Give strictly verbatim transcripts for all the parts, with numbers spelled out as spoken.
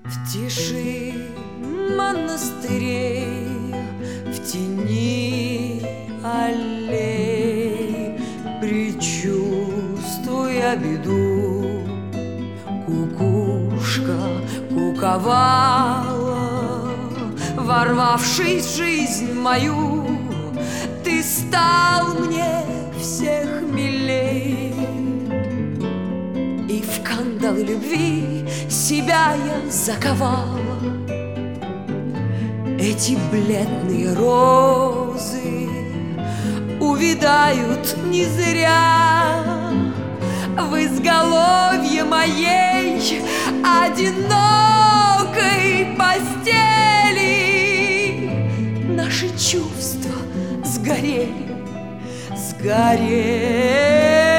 В тиши монастырей, в тени аллей, предчувствуя беду, кукушка куковала, ворвавшись в жизнь мою. Ты стал мне всех милей, и в кандалы любви себя я заковала. Эти бледные розы увядают не зря в изголовье моей одинокой постели. Наши чувства сгорели, сгорели.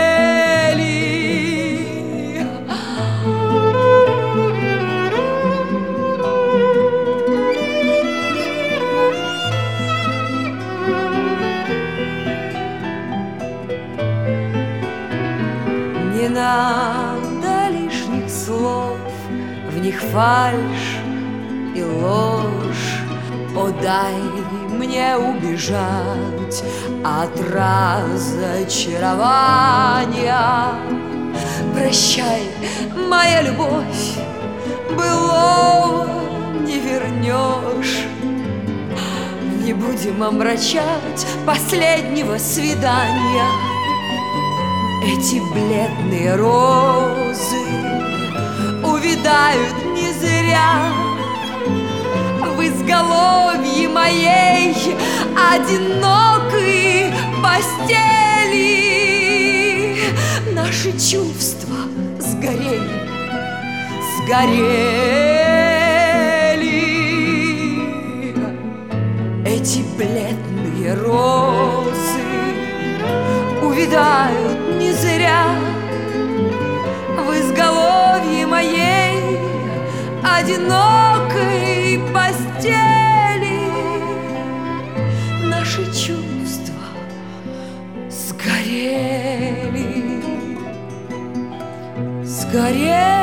Не надо лишних слов, в них фальшь и ложь. О, дай мне убежать от разочарования. Прощай, моя любовь, былого не вернешь. Не будем омрачать последнего свидания. Эти бледные розы увядают не зря в изголовье моей одинокой постели. Наши чувства сгорели, сгорели. Эти бледные розы увядают не зря в изголовье моей одинокой постели. Наши чувства сгорели, сгорели.